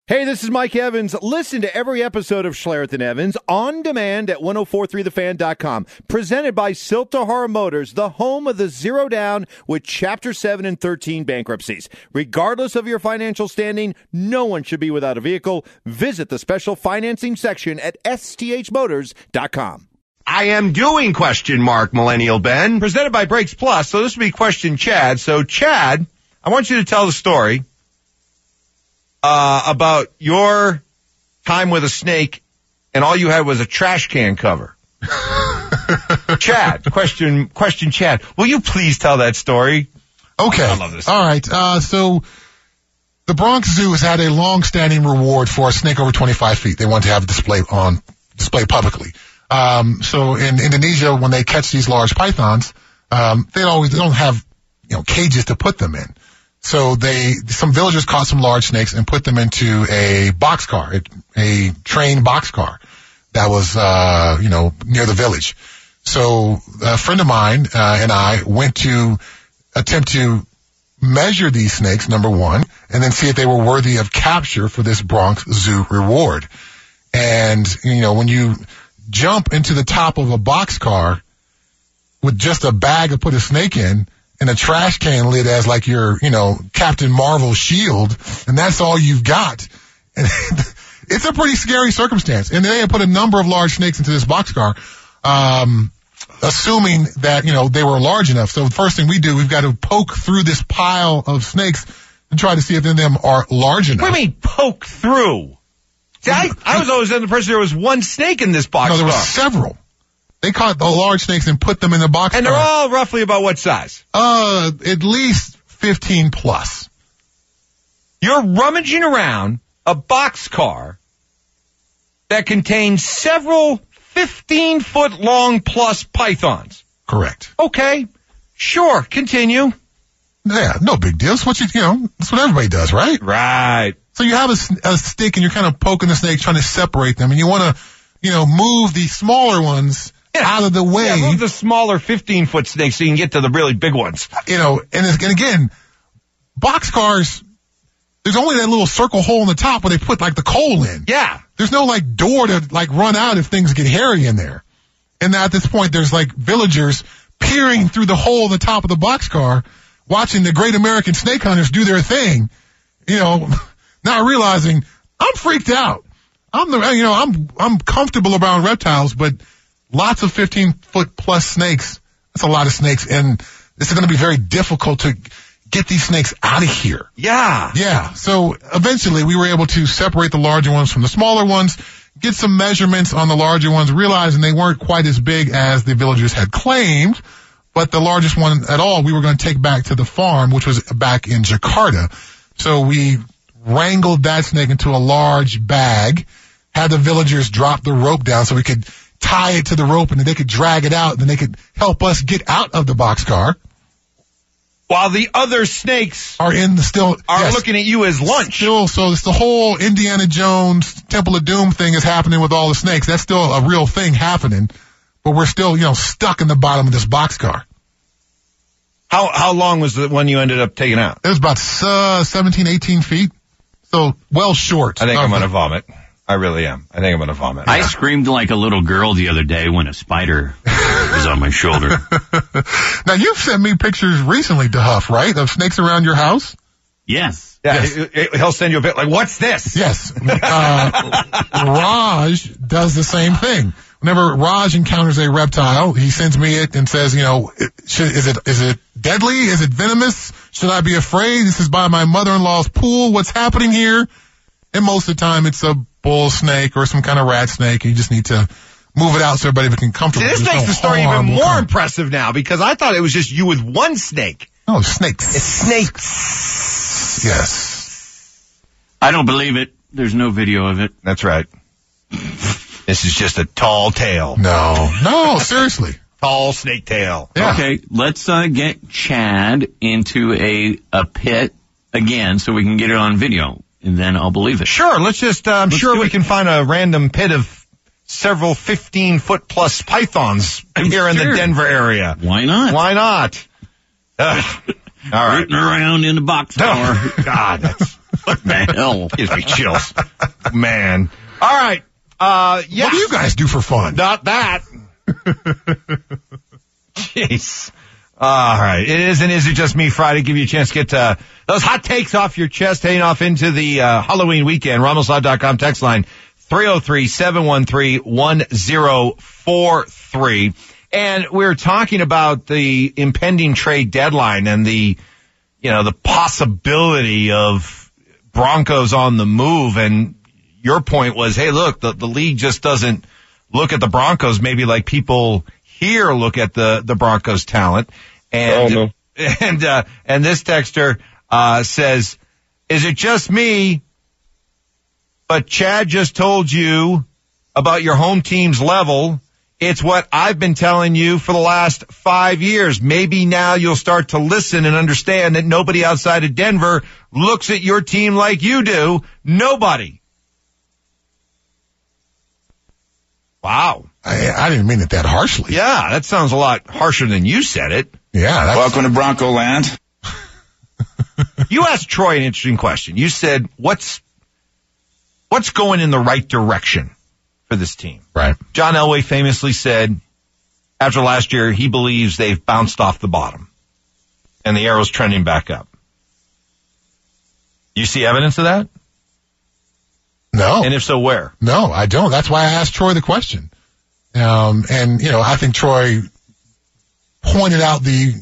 Hey, this is Mike Evans. Listen to every episode of Schlereth and Evans on demand at 1043thefan.com. Presented by Siltahara Motors, the home of the Zero Down with Chapter 7 and 13 bankruptcies. Regardless of your financial standing, no one should be without a vehicle. Visit the special financing section at sthmotors.com. I am doing question mark, Millennial Ben, presented by Brakes Plus. So this will be question Chad. So Chad, I want you to tell the story about your time with a snake and all you had was a trash can cover. Chad, question Chad. Will you please tell that story? Okay. I love this. All right. So the Bronx Zoo has had a long-standing reward for a snake over 25 feet. They want to have display publicly. So in Indonesia, when they catch these large pythons, they don't have, cages to put them in. So some villagers caught some large snakes and put them into a boxcar, a train boxcar that was, near the village. So a friend of mine, and I went to attempt to measure these snakes, number one, and then see if they were worthy of capture for this Bronx Zoo reward. And, when you jump into the top of a boxcar with just a bag to put a snake in, and a trash can lid as like your, Captain Marvel shield, and that's all you've got. And it's a pretty scary circumstance. And they had put a number of large snakes into this boxcar, assuming that, they were large enough. So the first thing we do, we've got to poke through this pile of snakes and try to see if any of them are large enough. What do you mean poke through? See, I was always under the impression there was one snake in this boxcar. No, there were several. They caught the large snakes and put them in the boxcar. And they're all roughly about what size? At least 15 plus. You're rummaging around a boxcar that contains several 15-foot long plus pythons. Correct. Okay. Sure. Continue. Yeah, no big deal. It's what that's what everybody does, right? Right. So you have a stick and you're kind of poking the snake, trying to separate them, and you want to, move the smaller ones out of the way. Yeah, move the smaller 15-foot snakes so you can get to the really big ones. And again, boxcars, there's only that little circle hole in the top where they put like the coal in. Yeah. There's no like door to like run out if things get hairy in there. And at this point, there's like villagers peering through the hole in the top of the boxcar, watching the great American snake hunters do their thing, not realizing I'm freaked out. I'm comfortable around reptiles, but lots of 15-foot plus snakes. That's a lot of snakes. And it's going to be very difficult to get these snakes out of here. Yeah. Yeah. So eventually we were able to separate the larger ones from the smaller ones, get some measurements on the larger ones, realizing they weren't quite as big as the villagers had claimed. But the largest one at all, we were going to take back to the farm, which was back in Jakarta. So we wrangled that snake into a large bag, had the villagers drop the rope down so we could tie it to the rope and then they could drag it out and then they could help us get out of the boxcar. While the other snakes are looking at you as lunch. So it's the whole Indiana Jones Temple of Doom thing is happening with all the snakes. That's still a real thing happening, but we're still, stuck in the bottom of this boxcar. How long was the one you ended up taking out? It was about 17, 18 feet. So well short. I think I'm going to vomit. I really am. I think I'm going to vomit. I screamed like a little girl the other day when a spider was on my shoulder. Now, you've sent me pictures recently, DeHuff, right, of snakes around your house? Yes. Yeah, yes. He'll send you a bit like, what's this? Yes. Raj does the same thing. Whenever Raj encounters a reptile, he sends me it and says, is it deadly? Is it venomous? Should I be afraid? This is by my mother-in-law's pool. What's happening here? And most of the time it's a bull snake or some kind of rat snake. You just need to move it out so everybody can comfortable. This makes the story even more impressive now because I thought it was just you with one snake. No, snakes. It's snakes. Yes. I don't believe it. There's no video of it. That's right. This is just a tall tail. No, seriously. Tall snake tail. Yeah. Okay, let's get Chad into a pit again so we can get it on video, and then I'll believe it. Sure, let's just, I'm sure we can find a random pit of several 15-foot plus pythons here in the Denver area. Why not? All right. Rooting around in the boxcar. God, What the hell? Gives me chills. Man. All right. Yeah. What do you guys do for fun? Not that. Jeez. All right. It is and Is It Just Me Friday. Give you a chance to get those hot takes off your chest, heading off into the Halloween weekend. RamosLaw.com text line 303-713-1043. And we're talking about the impending trade deadline and the possibility of Broncos on the move. And your point was, hey, look, the league just doesn't look at the Broncos maybe like people here look at the Broncos talent. And, and this texter, says, is it just me? But Chad just told you about your home team's level. It's what I've been telling you for the last 5 years. Maybe now you'll start to listen and understand that nobody outside of Denver looks at your team like you do. Nobody. Wow. I didn't mean it that harshly. Yeah, that sounds a lot harsher than you said it. Yeah. Welcome to Bronco Land. You asked Troy an interesting question. You said, what's going in the right direction for this team? Right. John Elway famously said after last year, he believes they've bounced off the bottom and the arrow's trending back up. You see evidence of that? No. And if so, where? No, I don't. That's why I asked Troy the question. I think Troy pointed out the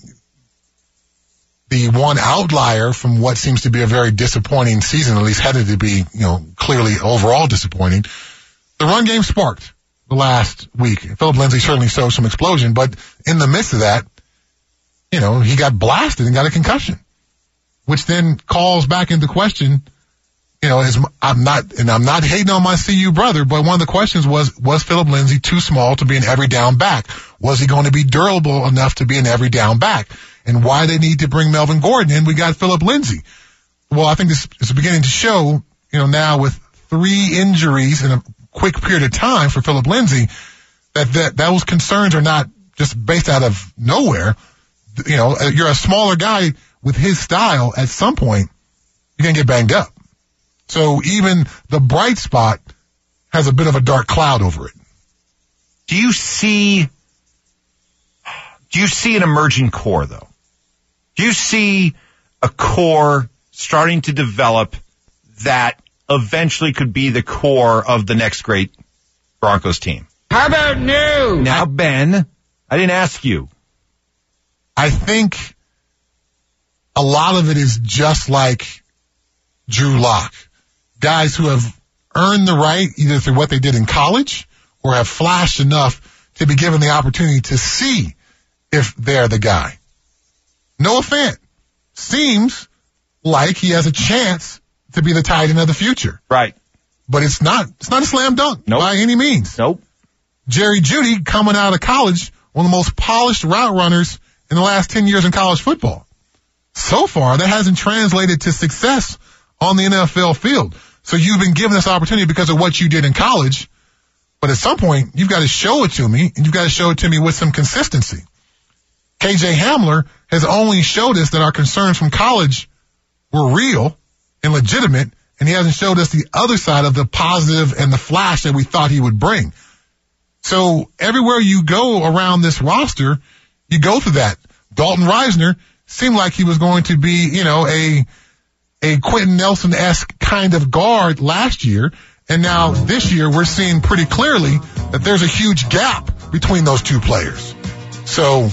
one outlier from what seems to be a very disappointing season, at least headed to be, clearly overall disappointing. The run game sparked the last week. Philip Lindsay certainly showed some explosion, but in the midst of that, he got blasted and got a concussion, which then calls back into question, I'm not hating on my CU brother, but one of the questions was Philip Lindsay too small to be an every down back? Was he going to be durable enough to be an every down back? And why they need to bring Melvin Gordon in? We got Philip Lindsay. Well, I think this is beginning to show, now with 3 injuries in a quick period of time for Philip Lindsay, that those concerns are not just based out of nowhere. You're a smaller guy with his style. At some point, you're going to get banged up. So even the bright spot has a bit of a dark cloud over it. Do you see an emerging core, though? Do you see a core starting to develop that eventually could be the core of the next great Broncos team? How about new? Now, Ben, I didn't ask you. I think a lot of it is just like Drew Lock. Guys who have earned the right either through what they did in college or have flashed enough to be given the opportunity to see if they're the guy. Noah Fant seems like he has a chance to be the tight end of the future. Right. But it's not a slam dunk by any means. Nope. Jerry Jeudy coming out of college, one of the most polished route runners in the last 10 years in college football. So far, that hasn't translated to success on the NFL field. So you've been given this opportunity because of what you did in college, but at some point, you've got to show it to me, and you've got to show it to me with some consistency. KJ Hamler has only showed us that our concerns from college were real and legitimate, and he hasn't showed us the other side of the positive and the flash that we thought he would bring. So everywhere you go around this roster, you go through that. Dalton Reisner seemed like he was going to be, a Quentin Nelson-esque kind of guard last year. And now this year we're seeing pretty clearly that there's a huge gap between those two players. So,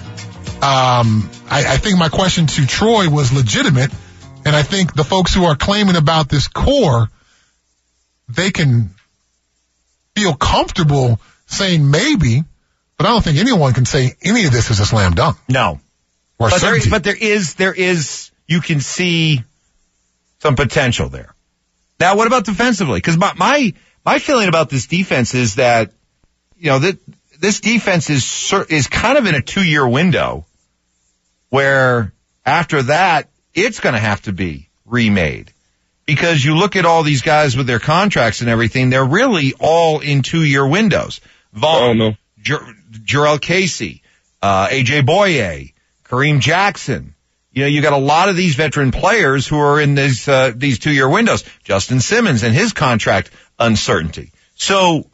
I think my question to Troy was legitimate. And I think the folks who are claiming about this core, they can feel comfortable saying maybe, but I don't think anyone can say any of this is a slam dunk. No. Or certainty. But there is, you can see some potential there. Now, what about defensively? Because my feeling about this defense is that, this defense is kind of in a 2-year window where after that, it's going to have to be remade. Because you look at all these guys with their contracts and everything, they're really all in 2-year windows. Vaughn, Jarrell Casey, AJ Boye, Kareem Jackson, You got a lot of these veteran players who are in these 2-year windows. Justin Simmons and his contract uncertainty. So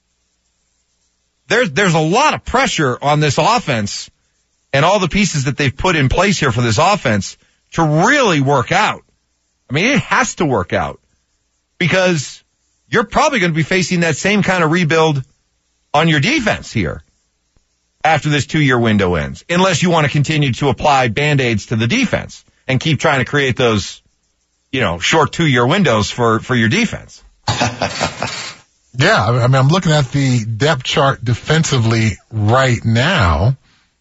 there's a lot of pressure on this offense and all the pieces that they've put in place here for this offense to really work out. I mean, it has to work out because you're probably going to be facing that same kind of rebuild on your defense here after this 2-year window ends, unless you want to continue to apply Band-Aids to the defense and keep trying to create those, short 2-year windows for your defense. Yeah, I mean, I'm looking at the depth chart defensively right now.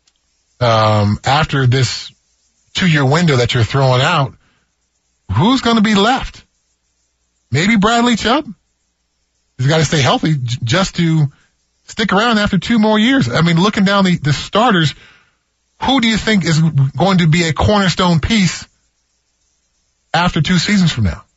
After this 2-year window that you're throwing out, who's going to be left? Maybe Bradley Chubb. He's got to stay healthy just to stick around after 2 more years. I mean, looking down the starters, who do you think is going to be a cornerstone piece after 2 seasons from now?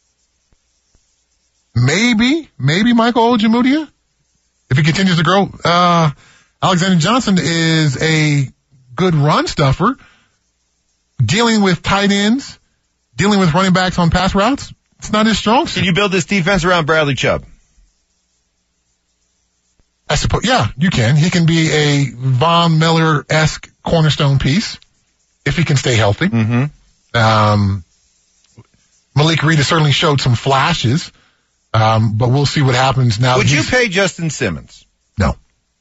Maybe Michael Ojemudia, if he continues to grow. Alexander Johnson is a good run stuffer, dealing with tight ends, dealing with running backs on pass routes. It's not his strong suit. Can you build this defense around Bradley Chubb? I suppose, yeah, you can. He can be a Von Miller-esque cornerstone piece if he can stay healthy. Mm-hmm. Malik Reed has certainly showed some flashes, but we'll see what happens now. Would you pay Justin Simmons? No.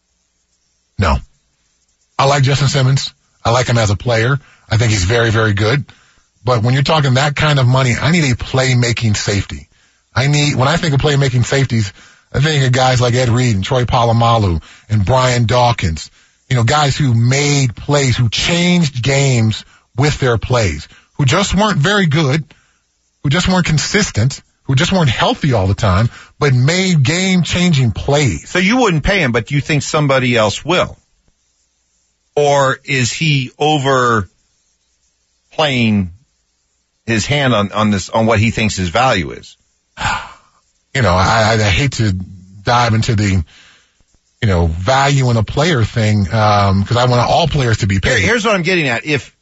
I like Justin Simmons. I like him as a player. I think he's very, very good. But when you're talking that kind of money, I need a playmaking safety. When I think of playmaking safeties, I think of guys like Ed Reed and Troy Polamalu and Brian Dawkins. Guys who made plays, who changed games with their plays, who just weren't very good, who just weren't consistent, who just weren't healthy all the time, but made game-changing plays. So you wouldn't pay him, but you think somebody else will? Or is he overplaying his hand on what he thinks his value is? I hate to dive into the, value in a player thing, because I want all players to be paid. Here's what I'm getting at. If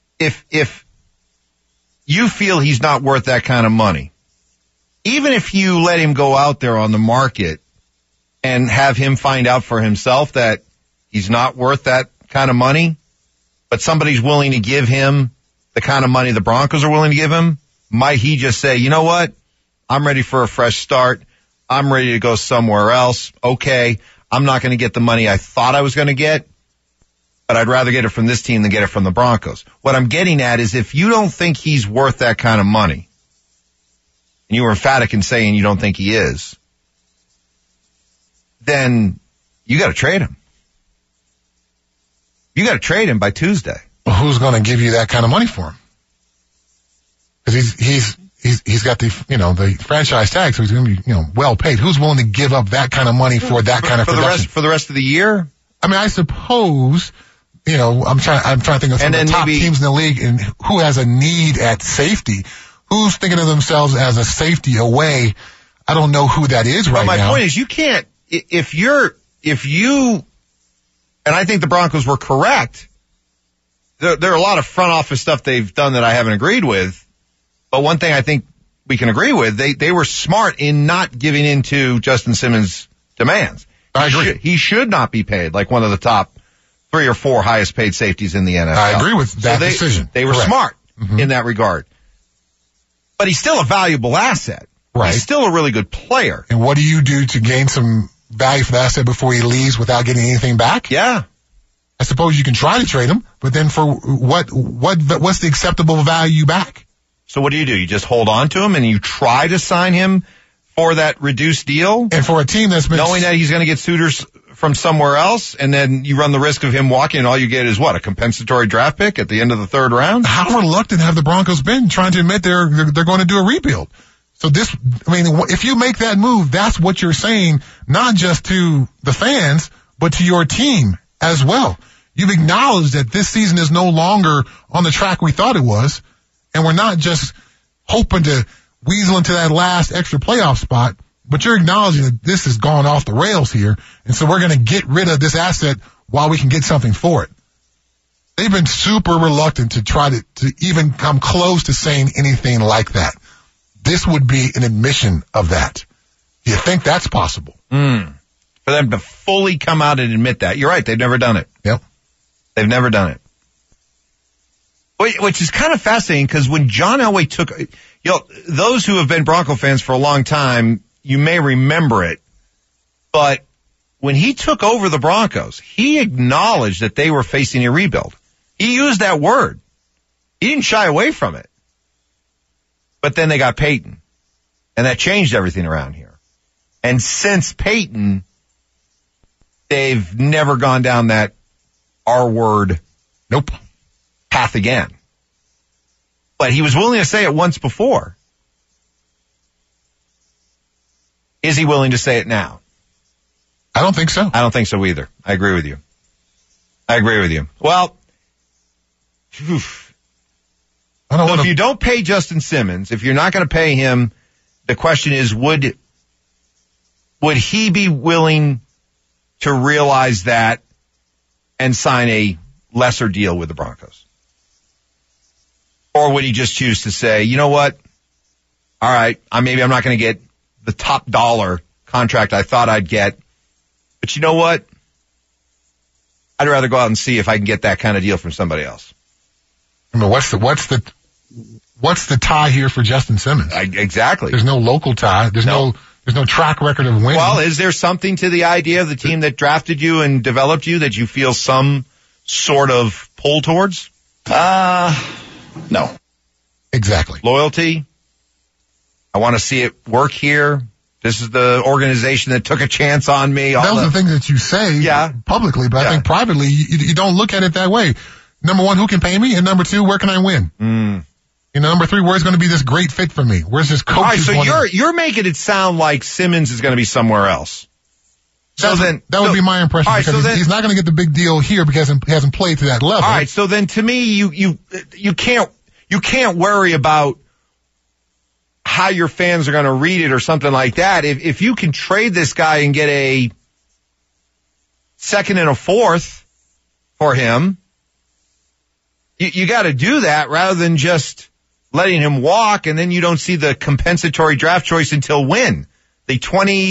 you feel he's not worth that kind of money, even if you let him go out there on the market and have him find out for himself that he's not worth that kind of money, but somebody's willing to give him the kind of money the Broncos are willing to give him, might he just say, you know what? I'm ready for a fresh start. I'm ready to go somewhere else. Okay, I'm not going to get the money I thought I was going to get, but I'd rather get it from this team than get it from the Broncos. What I'm getting at is if you don't think he's worth that kind of money, and you were emphatic in saying you don't think he is, then you got to trade him. You got to trade him by Tuesday. Well, who's going to give you that kind of money for him? Because he's got the franchise tag, so he's going to be well paid. Who's willing to give up that kind of money for that kind of production? For the rest of the year? I mean, I suppose I'm trying to think of some of the top teams in the league and who has a need at safety. Who's thinking of themselves as a safety away? I don't know who that is right now. But my point is, you can't. If you, and I think the Broncos were correct. There are a lot of front office stuff they've done that I haven't agreed with. But one thing I think we can agree with, they were smart in not giving in to Justin Simmons' demands. I agree. He should not be paid like one of the top 3 or 4 highest paid safeties in the NFL. I agree with that decision. They were smart in that regard. But he's still a valuable asset. Right. He's still a really good player. And what do you do to gain some value for the asset before he leaves without getting anything back? Yeah. I suppose you can try to trade him, but then for what's the acceptable value back? So what do? You just hold on to him and you try to sign him for that reduced deal? And for a team that's been knowing that he's going to get suitors from somewhere else, and then you run the risk of him walking and all you get is what? A compensatory draft pick at the end of the 3rd round? How reluctant have the Broncos been trying to admit they're going to do a rebuild? So if you make that move, that's what you're saying, not just to the fans, but to your team as well. You've acknowledged that this season is no longer on the track we thought it was, and we're not just hoping to weasel into that last extra playoff spot, but you're acknowledging that this has gone off the rails here, and so we're going to get rid of this asset while we can get something for it. They've been super reluctant to try to even come close to saying anything like that. This would be an admission of that. Do you think that's possible? For them to fully come out and admit that. You're right. They've never done it. Yep. They've never done it. Which is kind of fascinating because when John Elway took, those who have been Bronco fans for a long time, you may remember it, but when he took over the Broncos, he acknowledged that they were facing a rebuild. He used that word. He didn't shy away from it. But then they got Peyton, and that changed everything around here. And since Peyton, they've never gone down that R-word path again. But he was willing to say it once before. Is he willing to say it now? I don't think so. I don't think so either. I agree with you. Well, if you don't pay Justin Simmons, if you're not going to pay him, the question is, would he be willing to realize that and sign a lesser deal with the Broncos? Or would he just choose to say, you know what? All right, maybe I'm not going to get the top dollar contract I thought I'd get, but you know what? I'd rather go out and see if I can get that kind of deal from somebody else. I mean, what's the tie here for Justin Simmons? Exactly. There's no local tie. There's no track record of winning. Well, is there something to the idea of the team that drafted you and developed you that you feel some sort of pull towards? No. Exactly. Loyalty? I want to see it work here. This is the organization that took a chance on me. Those are the things that you say publicly, but I think privately you don't look at it that way. Number one, who can pay me? And number two, where can I win? Number three, where's going to be this great fit for me? Where's this coach? All right, so you're making it sound like Simmons is going to be somewhere else. That would be my impression, because he's not going to get the big deal here because he hasn't played to that level. All right, so then to me, you can't worry about how your fans are going to read it or something like that. If you can trade this guy and get a second and a fourth for him, you got to do that rather than just letting him walk, and then you don't see the compensatory draft choice until when? The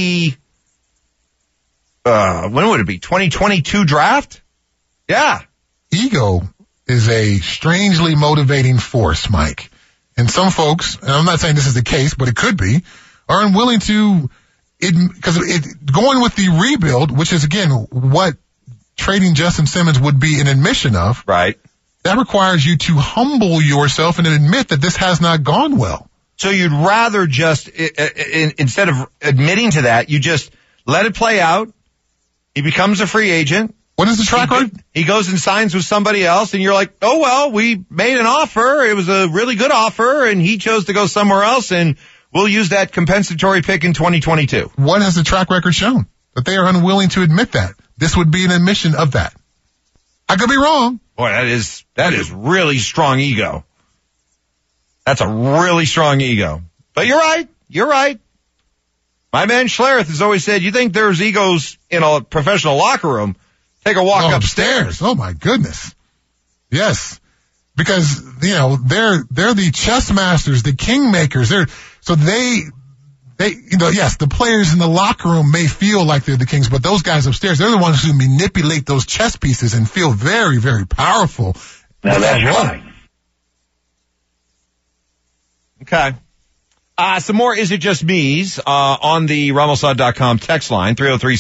2022 draft? Yeah. Ego is a strangely motivating force, Mike. And some folks, and I'm not saying this is the case, but it could be, are unwilling to, because going with the rebuild, which is, again, what trading Justin Simmons would be an admission of. Right. That requires you to humble yourself and admit that this has not gone well. So you'd rather just, instead of admitting to that, you just let it play out. He becomes a free agent. What is the track record? He goes and signs with somebody else, and you're like, oh, well, we made an offer. It was a really good offer, and he chose to go somewhere else, and we'll use that compensatory pick in 2022. What has the track record shown? That they are unwilling to admit that. This would be an admission of that. I could be wrong. Boy, that is really strong ego. That's a really strong ego. But you're right. My man Schlereth has always said, you think there's egos in a professional locker room, take a walk upstairs. Oh my goodness. Yes. Because, they're the chess masters, the king makers. Yes, the players in the locker room may feel like they're the kings, but those guys upstairs, they're the ones who manipulate those chess pieces and feel very, very powerful. Now that's right. Okay. Some more Is It Just Me's on the Ramosad.com text line,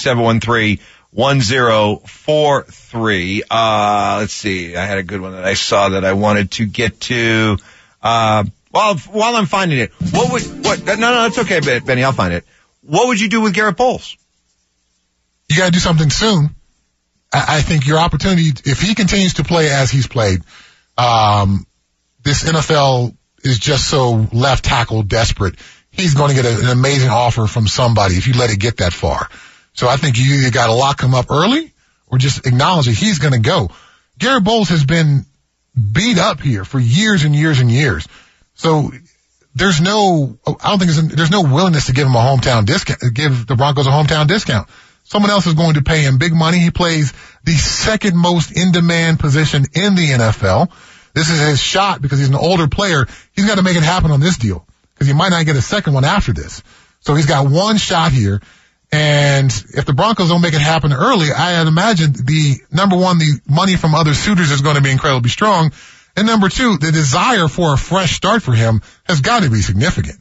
303-713-1043. Let's see. I had a good one that I saw that I wanted to get to. While I'm finding it, No, it's okay, Benny, I'll find it. What would you do with Garrett Bowles? You gotta do something soon. I think your opportunity, if he continues to play as he's played, this NFL is just so left tackle desperate. He's going to get an amazing offer from somebody if you let it get that far. So I think you either got to lock him up early or just acknowledge that he's going to go. Garrett Bowles has been beat up here for years and years and years. So there's no willingness to give him a hometown discount, give the Broncos a hometown discount. someone else is going to pay him big money. He plays the second most in-demand position in the NFL. This is his shot because he's an older player. He's got to make it happen on this deal because he might not get a second one after this. So he's got one shot here. And if the Broncos don't make it happen early, I imagine the number one, the money from other suitors is going to be incredibly strong. And number two, the desire for a fresh start for him has got to be significant.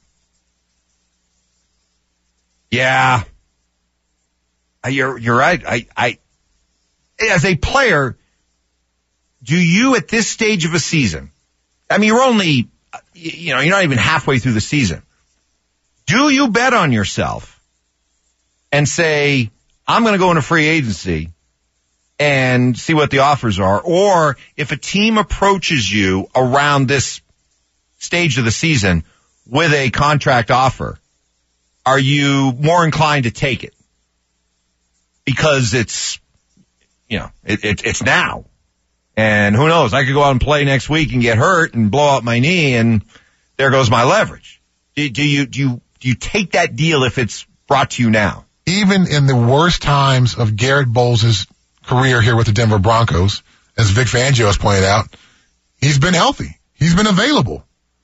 Yeah. You're right. I, as a player, do you at this stage of a season, I mean, you're only, you're not even halfway through the season. Do you bet on yourself and say, I'm going to go into free agency and see what the offers are? Or if a team approaches you around this stage of the season with a contract offer, are you more inclined to take it? Because it's, it's now. And who knows, I could go out and play next week and get hurt and blow out my knee and there goes my leverage. Do you take that deal if it's brought to you now? Even in the worst times of Garrett Bowles' career here with the Denver Broncos, as Vic Fangio has pointed out, he's been healthy. He's been available.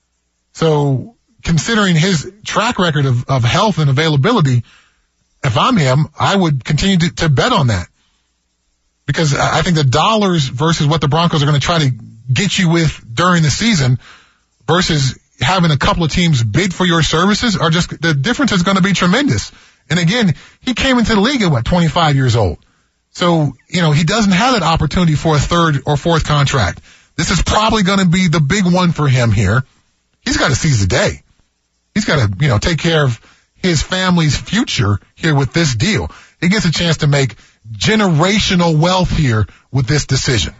So considering his track record of health and availability, if I'm him, I would continue to bet on that. Because I think the dollars versus what the Broncos are going to try to get you with during the season versus having a couple of teams bid for your services are just, the difference is going to be tremendous. And again, he came into the league at 25 years old. So, he doesn't have that opportunity for a third or fourth contract. This is probably going to be the big one for him here. He's got to seize the day. He's got to, take care of his family's future here with this deal. He gets a chance to make generational wealth here with this decision.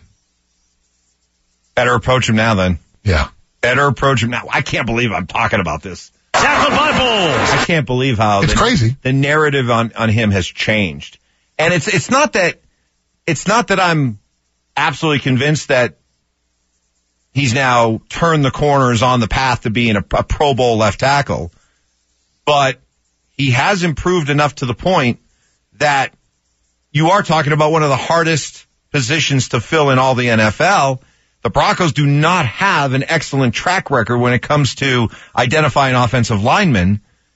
Better approach him now then. Yeah. Better approach him now. I can't believe I'm talking about this. Tackled by Bowles. I can't believe how it's crazy. The narrative on him has changed. And it's not that I'm absolutely convinced that he's now turned the corners on the path to being a Pro Bowl left tackle, but he has improved enough to the point that you are talking about one of the hardest positions to fill in all the NFL. The Broncos do not have an excellent track record when it comes to identifying offensive linemen.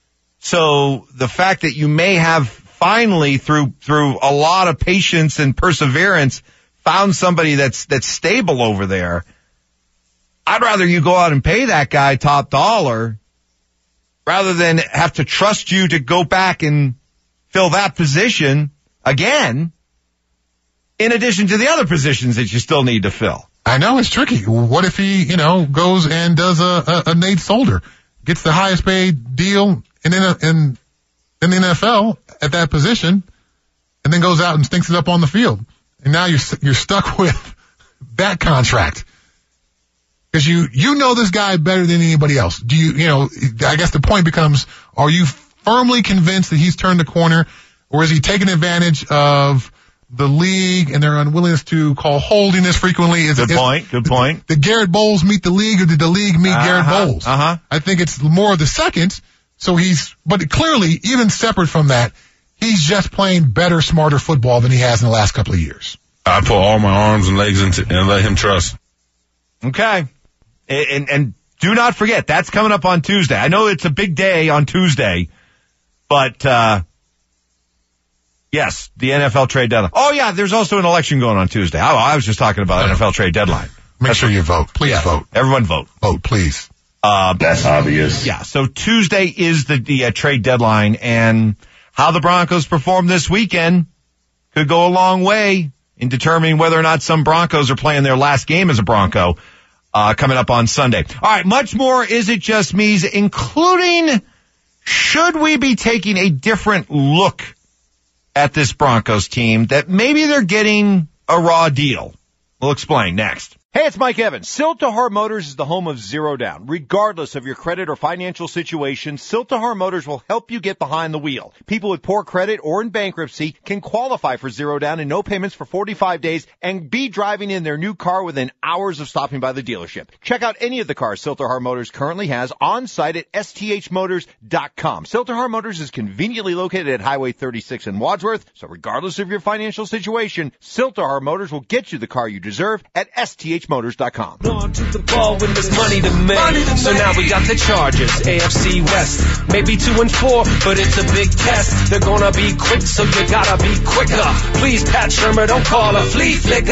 So the fact that you may have finally, through a lot of patience and perseverance, found somebody that's stable over there, I'd rather you go out and pay that guy top dollar rather than have to trust you to go back and fill that position again, in addition to the other positions that you still need to fill. I know it's tricky. What if he, goes and does a Nate Solder, gets the highest paid deal in the NFL at that position, and then goes out and stinks it up on the field, and now you're stuck with that contract because you know this guy better than anybody else. Do I guess the point becomes: are you firmly convinced that he's turned the corner, or is he taking advantage of the league and their unwillingness to call holding this frequently? Good point. Did Garrett Bowles meet the league, or did the league meet Garrett Bowles? I think it's more of the second. So but clearly, even separate from that, he's just playing better, smarter football than he has in the last couple of years. I put all my arms and legs into and let him trust. Okay. And do not forget, that's coming up on Tuesday. I know it's a big day on Tuesday, but, yes, the NFL trade deadline. Oh yeah, there's also an election going on Tuesday. I was just talking about NFL trade deadline. Make sure you vote. Please vote. Everyone vote. Vote, please. That's obvious. Yeah, so Tuesday is the trade deadline, and how the Broncos perform this weekend could go a long way in determining whether or not some Broncos are playing their last game as a Bronco coming up on Sunday. All right, much more Is It Just Me's, including should we be taking a different look at this Broncos team that maybe they're getting a raw deal? We'll explain next. Hey, it's Mike Evans. Siltahar Motors is the home of Zero Down. Regardless of your credit or financial situation, Siltahar Motors will help you get behind the wheel. People with poor credit or in bankruptcy can qualify for Zero Down and no payments for 45 days and be driving in their new car within hours of stopping by the dealership. Check out any of the cars Siltahar Motors currently has on site at sthmotors.com. Siltahar Motors is conveniently located at Highway 36 in Wadsworth, so regardless of your financial situation, Siltahar Motors will get you the car you deserve at sthmotors.com. On to the ball when there's money to make. So now we got the Chargers, AFC West. Maybe 2-4, but it's a big test. They're gonna be quick, so you gotta be quicker. Please, Pat Shurmur, don't call a flea flicker.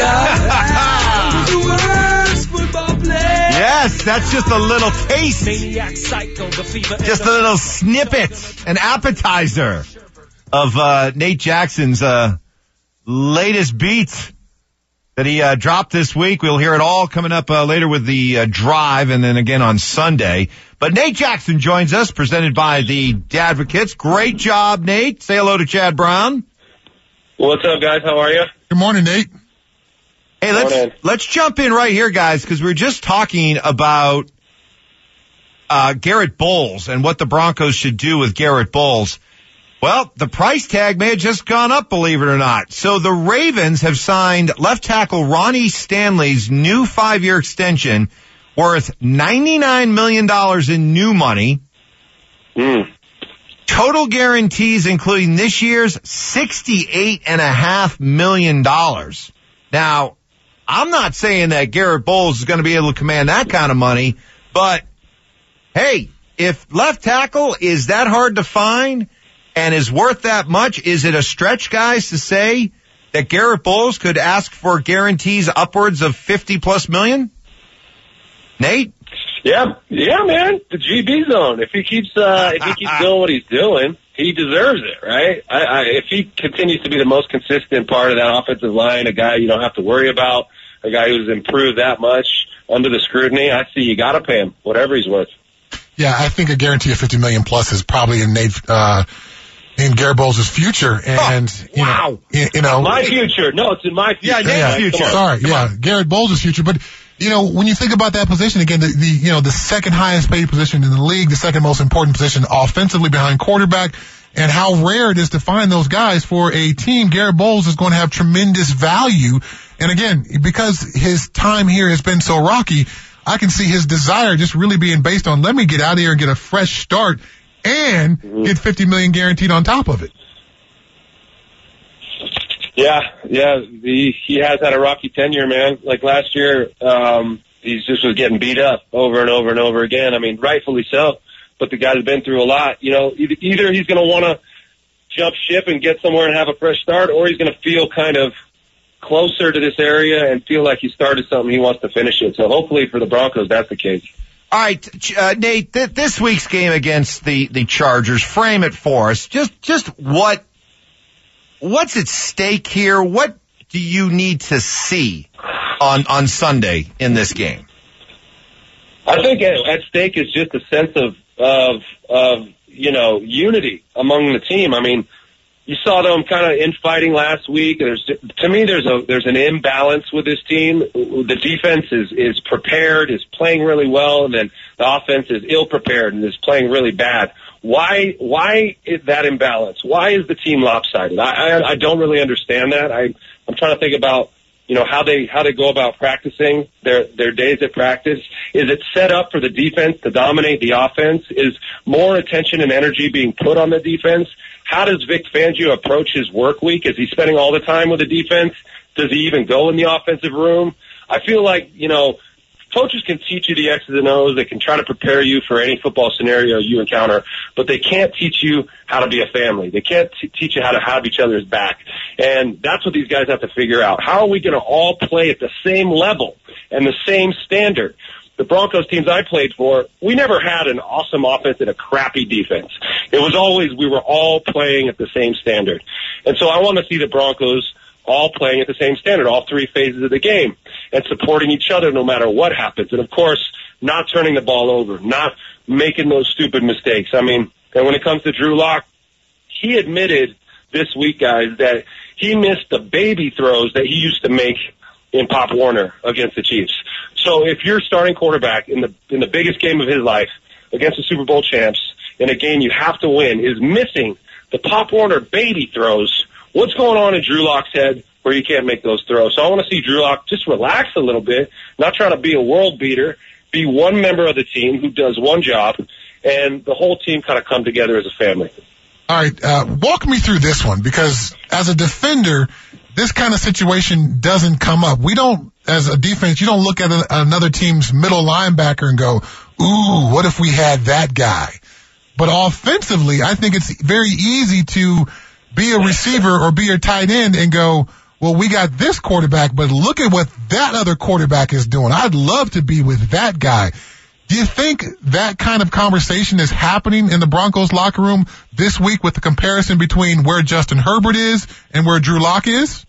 Yes, that's just a little taste. Maniac, psycho, the fever, just a little snippet, an appetizer of Nate Jackson's latest beat that he dropped this week. We'll hear it all coming up later with the drive and then again on Sunday. But Nate Jackson joins us, presented by the Dadvocates. Great job, Nate. Say hello to Chad Brown. What's up, guys? How are you? Good morning, Nate. Hey, let's jump in right here, guys, because we were just talking about Garrett Bowles and what the Broncos should do with Garrett Bowles. Well, the price tag may have just gone up, believe it or not. So the Ravens have signed left tackle Ronnie Stanley's new 5-year extension worth $99 million in new money. Total guarantees, including this year's, $68.5 million. Now, I'm not saying that Garrett Bowles is going to be able to command that kind of money, but hey, if left tackle is that hard to find and is worth that much, is it a stretch, guys, to say that Garrett Bowles could ask for guarantees upwards of $50+ million? Nate? Yeah, man. The GB zone. If he keeps doing what he's doing, he deserves it, right? If he continues to be the most consistent part of that offensive line, a guy you don't have to worry about, a guy who's improved that much under the scrutiny, I see you got to pay him whatever he's worth. Yeah, I think a guarantee of $50 million plus is probably in Garrett Bowles' future, and you know, my future. No, it's in my future. Yeah, future. Sorry, Garrett Bowles' future. But you know, when you think about that position again, the second highest paid position in the league, the second most important position offensively behind quarterback, and how rare it is to find those guys for a team, Garrett Bowles is going to have tremendous value. And again, because his time here has been so rocky, I can see his desire just really being based on, let me get out of here and get a fresh start and get $50 million guaranteed on top of it. Yeah. He has had a rocky tenure, man. Like last year, he just was getting beat up over and over and over again. I mean, rightfully so. But the guy's been through a lot. You know, either he's going to want to jump ship and get somewhere and have a fresh start, or he's going to feel kind of closer to this area and feel like he started something, he wants to finish it. So hopefully for the Broncos, that's the case. All right, Nate, this week's game against the Chargers, frame it for us. Just what's at stake here? What do you need to see on Sunday in this game? I think at stake is just a sense of unity among the team. I mean, you saw them kind of infighting last week. There's an imbalance with this team. The defense is prepared, is playing really well, and then the offense is ill prepared and is playing really bad. Why is that imbalance? Why is the team lopsided? I don't really understand that. I'm trying to think about, how they go about practicing their days at practice. Is it set up for the defense to dominate the offense? Is more attention and energy being put on the defense? How does Vic Fangio approach his work week? Is he spending all the time with the defense? Does he even go in the offensive room? I feel like, coaches can teach you the X's and O's. They can try to prepare you for any football scenario you encounter, but they can't teach you how to be a family. They can't teach you how to have each other's back. And that's what these guys have to figure out. How are we going to all play at the same level and the same standard? The Broncos teams I played for, we never had an awesome offense and a crappy defense. It was always we were all playing at the same standard. And so I want to see the Broncos all playing at the same standard, all three phases of the game, and supporting each other no matter what happens. And, of course, not turning the ball over, not making those stupid mistakes. I mean, and when it comes to Drew Lock, he admitted this week, guys, that he missed the baby throws that he used to make in Pop Warner against the Chiefs. So if your starting quarterback in the biggest game of his life against the Super Bowl champs in a game you have to win is missing the Pop Warner baby throws, what's going on in Drew Lock's head where he can't make those throws? So I want to see Drew Lock just relax a little bit, not try to be a world beater, be one member of the team who does one job, and the whole team kind of come together as a family. All right, walk me through this one, because as a defender, this kind of situation doesn't come up. We don't, as a defense, you don't look at another team's middle linebacker and go, ooh, what if we had that guy? But offensively, I think it's very easy to be a receiver or be a tight end and go, well, we got this quarterback, but look at what that other quarterback is doing. I'd love to be with that guy. Do you think that kind of conversation is happening in the Broncos locker room this week with the comparison between where Justin Herbert is and where Drew Lock is?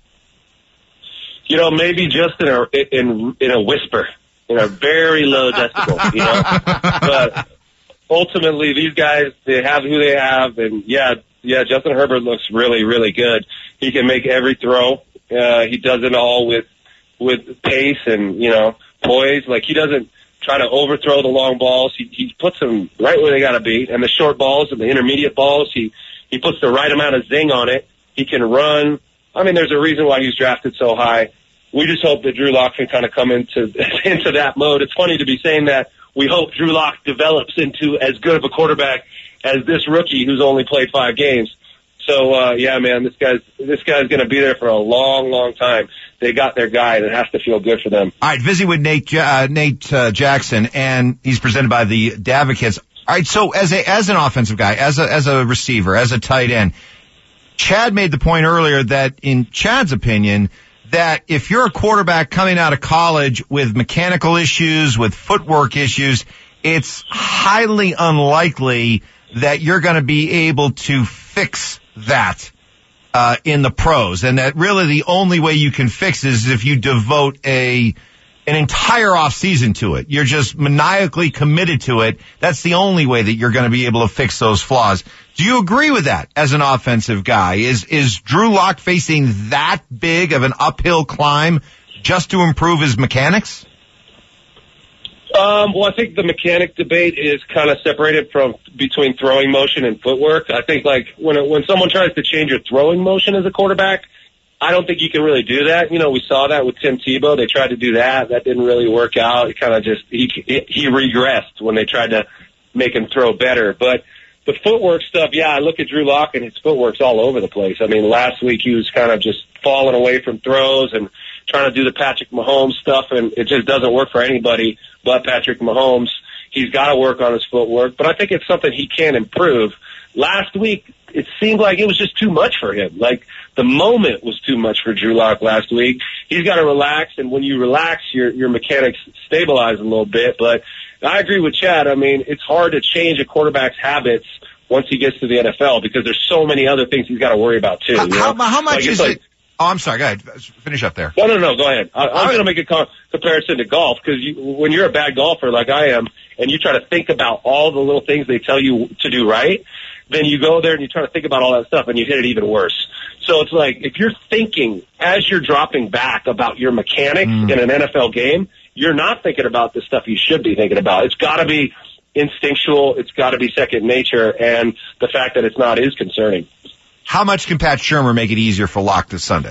You know, maybe just in a whisper, in a very low decibel, you know. But ultimately, these guys, they have who they have, and yeah, Justin Herbert looks really, really good. He can make every throw. He does it all with pace and, you know, poise. Like, he doesn't try to overthrow the long balls. He puts them right where they got to be. And the short balls and the intermediate balls, he puts the right amount of zing on it. He can run. I mean, there's a reason why he's drafted so high. We just hope that Drew Lock can kind of come into that mode. It's funny to be saying that. We hope Drew Lock develops into as good of a quarterback as this rookie who's only played 5 games. So, yeah, man, this guy's going to be there for a long, long time. They got their guy, and it has to feel good for them. All right, visiting with Nate Jackson, and he's presented by the Advocates. All right, so as an offensive guy, as a receiver, as a tight end, Chad made the point earlier that, in Chad's opinion, that if you're a quarterback coming out of college with mechanical issues, with footwork issues, it's highly unlikely that you're going to be able to fix that in the pros, and that really the only way you can fix it is if you devote an entire off season to it. You're just maniacally committed to it. That's the only way that you're going to be able to fix those flaws. Do you agree with that as an offensive guy? Is Drew Lock facing that big of an uphill climb just to improve his mechanics? Well, I think the mechanic debate is kind of separated between throwing motion and footwork. I think, like, when someone tries to change your throwing motion as a quarterback, I don't think you can really do that. You know, we saw that with Tim Tebow. They tried to do that. That didn't really work out. It kind of just, he regressed when they tried to make him throw better. But the footwork stuff, yeah, I look at Drew Lock and his footwork's all over the place. I mean, last week he was kind of just falling away from throws and trying to do the Patrick Mahomes stuff, and it just doesn't work for anybody but Patrick Mahomes. He's got to work on his footwork, but I think it's something he can improve. Last week, it seemed like it was just too much for him. Like, the moment was too much for Drew Lock last week. He's got to relax, and when you relax, your mechanics stabilize a little bit. But I agree with Chad. I mean, it's hard to change a quarterback's habits once he gets to the NFL because there's so many other things he's got to worry about, too. How much is it? Oh, I'm sorry. Go ahead. Finish up there. No. Go ahead. I'm going to make a comparison to golf because when you're a bad golfer like I am and you try to think about all the little things they tell you to do right, then you go there and you try to think about all that stuff and you hit it even worse. So it's like if you're thinking as you're dropping back about your mechanics in an NFL game, you're not thinking about the stuff you should be thinking about. It's got to be instinctual. It's got to be second nature. And the fact that it's not is concerning. How much can Pat Shurmur make it easier for Lock this Sunday?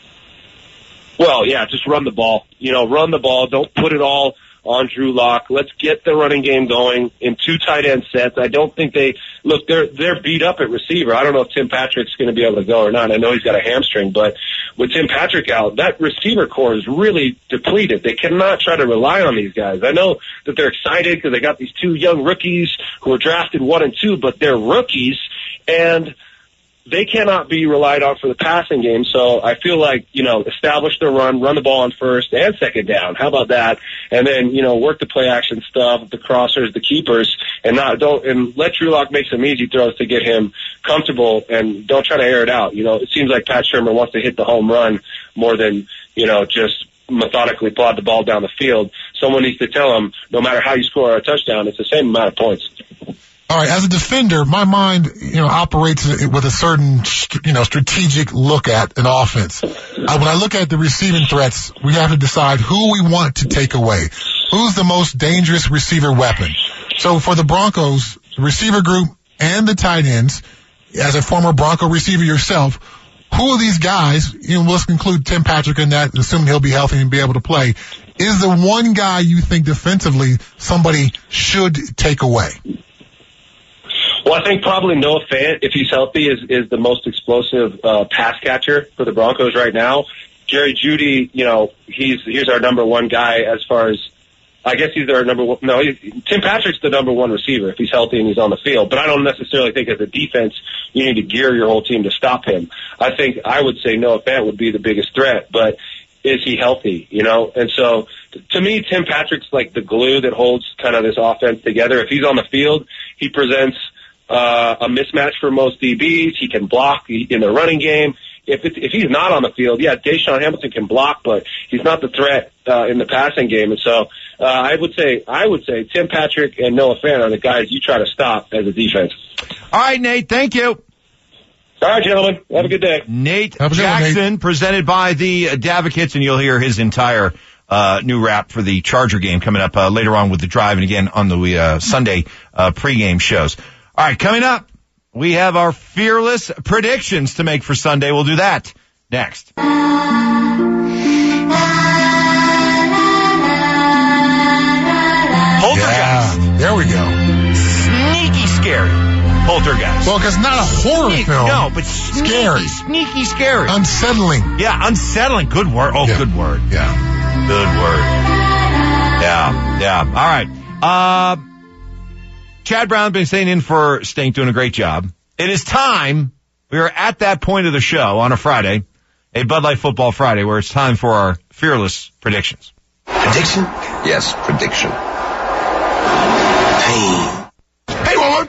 Well, yeah, just run the ball. You know, run the ball. Don't put it all on Drew Lock. Let's get the running game going in 2 tight end sets. I don't think they're beat up at receiver. I don't know if Tim Patrick's going to be able to go or not. I know he's got a hamstring, but with Tim Patrick out, that receiver core is really depleted. They cannot try to rely on these guys. I know that they're excited because they got these 2 young rookies who were drafted 1 and 2, but they're rookies, and they cannot be relied on for the passing game. So I feel like, you know, establish the run the ball on first and second down. How about that? And then, you know, work the play action stuff, the crossers, the keepers, and let Drew Lock make some easy throws to get him comfortable and don't try to air it out. You know, it seems like Pat Shurmur wants to hit the home run more than, you know, just methodically plod the ball down the field. Someone needs to tell him, no matter how you score a touchdown, it's the same amount of points. All right, as a defender, my mind, you know, operates with a certain, you know, strategic look at an offense. When I look at the receiving threats, we have to decide who we want to take away. who's the most dangerous receiver weapon? So for the Broncos, the receiver group and the tight ends, as a former Bronco receiver yourself, who are these guys, let's include Tim Patrick in that, assuming he'll be healthy and be able to play, is the one guy you think defensively somebody should take away? Well, I think probably Noah Fant, if he's healthy, is the most explosive pass catcher for the Broncos right now. Jerry Jeudy, he's our number one guy as far as, I guess he's our number one. No, Tim Patrick's the number one receiver if he's healthy and he's on the field. But I don't necessarily think as a defense you need to gear your whole team to stop him. I would say Noah Fant would be the biggest threat, but is he healthy, And so to me, Tim Patrick's like the glue that holds kind of this offense together. If he's on the field, he presents a mismatch for most DBs. He can block in the running game. If he's not on the field, Deshaun Hamilton can block, but he's not the threat in the passing game. And so I would say Tim Patrick and Noah Fant are the guys you try to stop as a defense. All right, Nate, thank you. All right, gentlemen. Have a good day. Nate Jackson, presented by the Advocates, and you'll hear his entire new rap for the Charger game coming up later on with the drive and again on the Sunday pregame shows. All right, coming up, we have our fearless predictions to make for Sunday. We'll do that next. Poltergeist. There we go. Sneaky scary. Poltergeist. Well, because not a horror film. No, but scary. Sneaky scary. Unsettling. Yeah, unsettling. Good word. Oh, yeah. Good word. Yeah. Good word. Yeah. All right. Chad Brown been staying in for Stink, doing a great job. It is time. We are at that point of the show on a Friday, a Bud Light Football Friday, where it's time for our fearless predictions. Prediction? Yes, prediction. Pain. Hey, woman!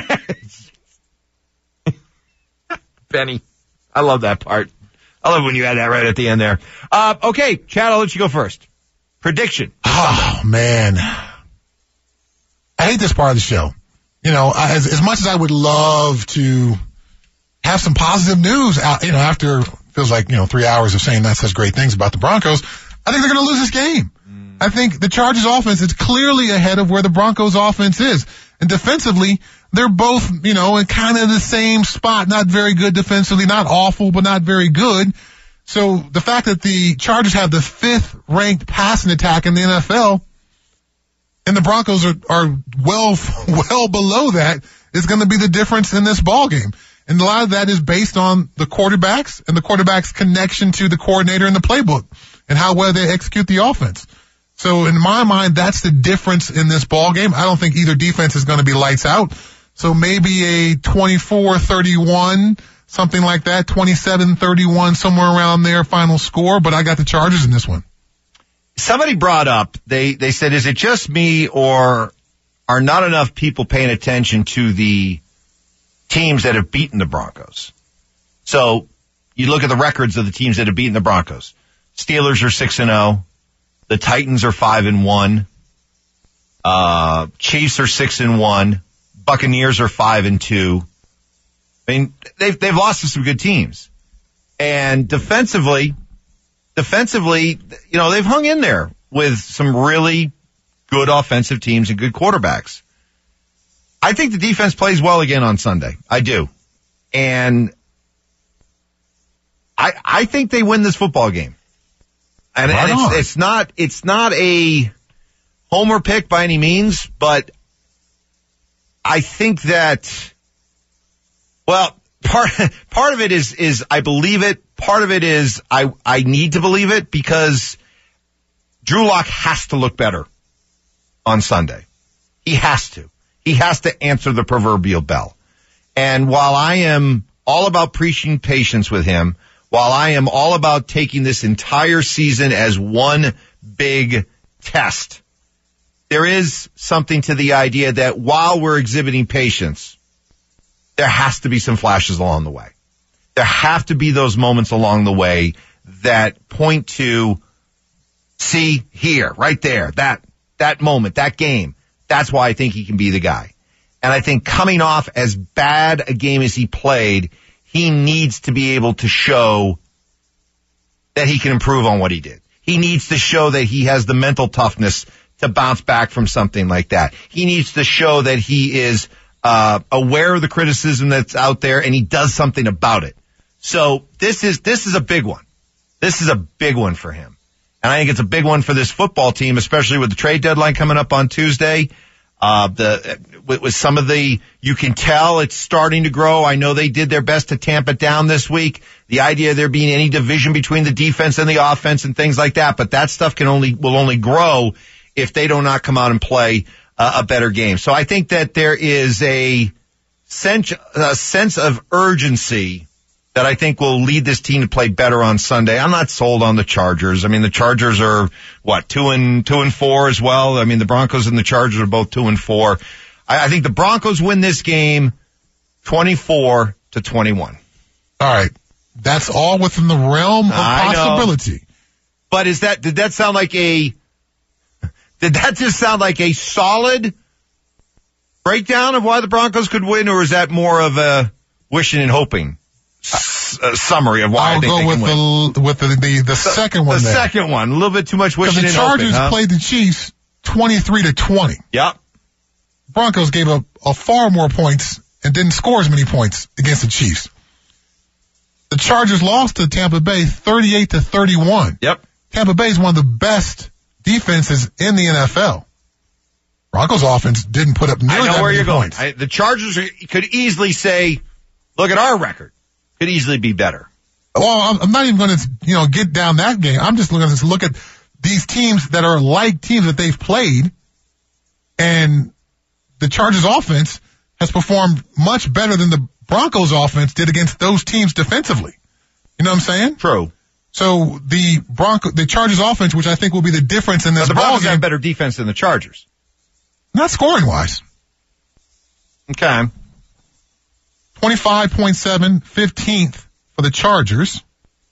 Benny. I love that part. I love when you add that right at the end there. Okay, Chad, I'll let you go first. Prediction. Oh, man. I hate this part of the show. As much as I would love to have some positive news out, after feels like, 3 hours of saying not such great things about the Broncos, I think they're going to lose this game. I think the Chargers offense is clearly ahead of where the Broncos offense is. And defensively, they're both, in kind of the same spot. Not very good defensively, not awful, but not very good. So the fact that the Chargers have the 5th ranked passing attack in the NFL and the Broncos are well below that is going to be the difference in this ball game. And a lot of that is based on the quarterbacks and the quarterback's connection to the coordinator and the playbook and how well they execute the offense. So in my mind, that's the difference in this ball game. I don't think either defense is going to be lights out. So maybe a 24-31, something like that, 27-31, somewhere around there, final score. But I got the Chargers in this one. Somebody brought up, they said, is it just me or are not enough people paying attention to the teams that have beaten the Broncos? So you look at the records of the teams that have beaten the Broncos. Steelers are 6-0. The Titans are 5-1. Chiefs are 6-1. Buccaneers are 5-2. I mean, they've lost to some good teams. And defensively, they've hung in there with some really good offensive teams and good quarterbacks. I think the defense plays well again on Sunday. I do. And I think they win this football game. And it's not a homer pick by any means, but I think that, well, part of it is I believe it. Part of it is I need to believe it because Drew Lock has to look better on Sunday. He has to. He has to answer the proverbial bell. And while I am all about preaching patience with him, while I am all about taking this entire season as one big test, there is something to the idea that while we're exhibiting patience, there has to be some flashes along the way. There have to be those moments along the way that point to, see here, right there, that moment, that game. That's why I think he can be the guy. And I think coming off as bad a game as he played, he needs to be able to show that he can improve on what he did. He needs to show that he has the mental toughness to bounce back from something like that. He needs to show that he is aware of the criticism that's out there and he does something about it. So this is a big one. This is a big one for him. And I think it's a big one for this football team, especially with the trade deadline coming up on Tuesday. With some of you can tell it's starting to grow. I know they did their best to tamp it down this week. The idea of there being any division between the defense and the offense and things like that, but that stuff will only grow if they do not come out and play a better game. So I think that there is a sense of urgency that I think will lead this team to play better on Sunday. I'm not sold on the Chargers. I mean, the Chargers are 2-4 as well. I mean, the Broncos and the Chargers are both 2-4. I think the Broncos win this game 24-21. All right. That's all within the realm of possibility. But did that just sound like a solid breakdown of why the Broncos could win, or is that more of a wishing and hoping summary of why I think they can win? I'll go with the second one. The second one, a little bit too much wishing and hoping. The Chargers played the Chiefs 23-20. Yep. Broncos gave up far more points and didn't score as many points against the Chiefs. The Chargers lost to Tampa Bay 38-31. Yep. Tampa Bay is one of the best defenses in the NFL. Broncos offense didn't put up nearly that many points. The Chargers could easily say, look at our record. Could easily be better. Well, I'm not even going to, get down that game. I'm just going to look at these teams that are like teams that they've played, and the Chargers offense has performed much better than the Broncos offense did against those teams defensively. You know what I'm saying? True. So the Chargers offense, which I think will be the difference in this ball game. The Broncos have better defense than the Chargers. Not scoring wise. Okay. 25.7, 15th for the Chargers.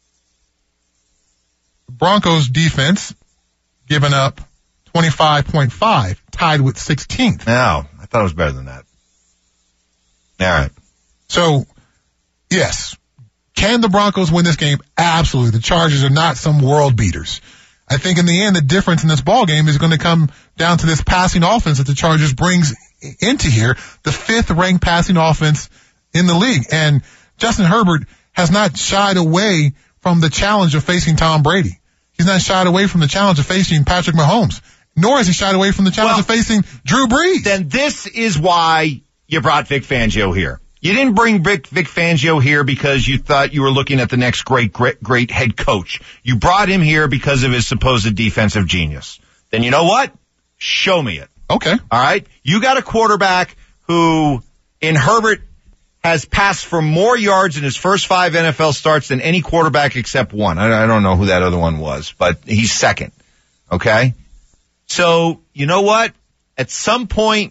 The Broncos defense giving up 25.5, tied with 16th. No, I thought it was better than that. All right. So, yes. Can the Broncos win this game? Absolutely. The Chargers are not some world beaters. I think in the end, the difference in this ball game is going to come down to this passing offense that the Chargers brings into here, the 5th ranked passing offense in the league. And Justin Herbert has not shied away from the challenge of facing Tom Brady. He's not shied away from the challenge of facing Patrick Mahomes, nor has he shied away from the challenge of facing Drew Brees. Then this is why you brought Vic Fangio here. You didn't bring Vic Fangio here because you thought you were looking at the next great head coach. You brought him here because of his supposed defensive genius. Then you know what? Show me it. Okay. All right? You got a quarterback who, in Herbert, has passed for more yards in his first 5 NFL starts than any quarterback except one. I don't know who that other one was, but he's second. Okay? So, you know what? At some point,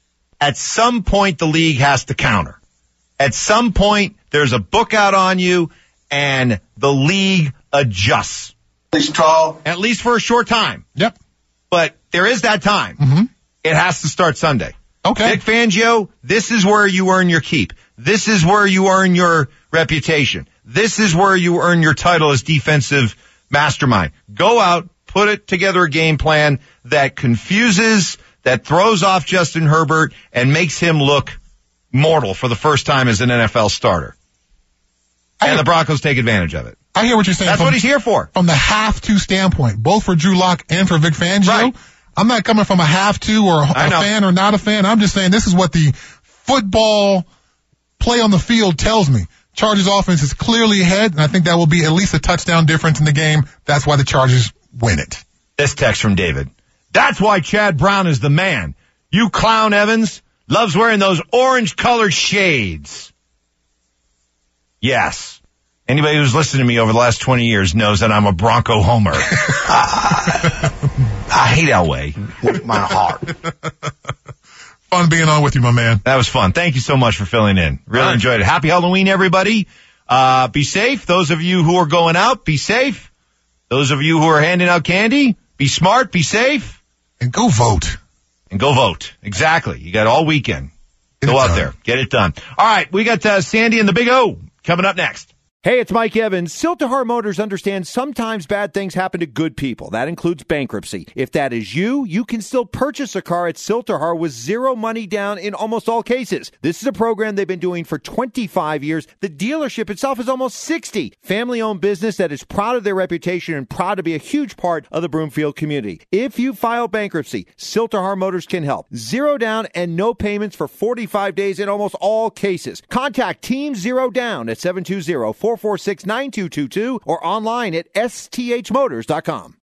the league has to counter. At some point, there's a book out on you, and the league adjusts. At least for a short time. Yep. But there is that time. Mm-hmm. It has to start Sunday. Okay. Vic Fangio, this is where you earn your keep. This is where you earn your reputation. This is where you earn your title as defensive mastermind. Go out, put together a game plan that confuses, that throws off Justin Herbert, and makes him look mortal for the first time as an NFL starter. And the Broncos take advantage of it. I hear what you're saying. That's what he's here for. From the have-to standpoint, both for Drew Lock and for Vic Fangio. Right. I'm not coming from a have-to or a fan or not a fan. I'm just saying this is what the football play on the field tells me. Chargers offense is clearly ahead, and I think that will be at least a touchdown difference in the game. That's why the Chargers win it. This text from David. That's why Chad Brown is the man. You clown Evans loves wearing those orange-colored shades. Yes. Anybody who's listened to me over the last 20 years knows that I'm a Bronco homer. I hate Elway with my heart. Fun being on with you, my man. That was fun. Thank you so much for filling in. Really enjoyed it. Happy Halloween, everybody. Be safe. Those of you who are going out, be safe. Those of you who are handing out candy, be smart, be safe. And go vote. Exactly. You got all weekend. Go out there. Get it done. All right. We got Sandy and the Big O coming up next. Hey, it's Mike Evans. Siltahar Motors understands sometimes bad things happen to good people. That includes bankruptcy. If that is you, you can still purchase a car at Siltahar with zero money down in almost all cases. This is a program they've been doing for 25 years. The dealership itself is almost 60. Family-owned business that is proud of their reputation and proud to be a huge part of the Broomfield community. If you file bankruptcy, Siltahar Motors can help. Zero down and no payments for 45 days in almost all cases. Contact Team Zero Down at 720-446-9222 or online at sthmotors.com.